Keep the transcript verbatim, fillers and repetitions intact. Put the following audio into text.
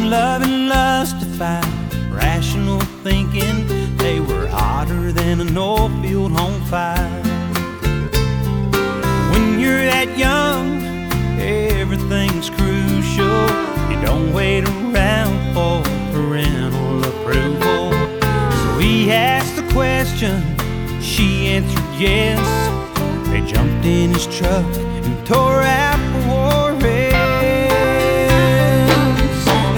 love and lust defied rational thinking. They were hotter than an oil field on fire. When you're that young, everything's crucial. You don't wait around for parental approval. So he asked the question, she answered yes. They jumped in his truck and tore out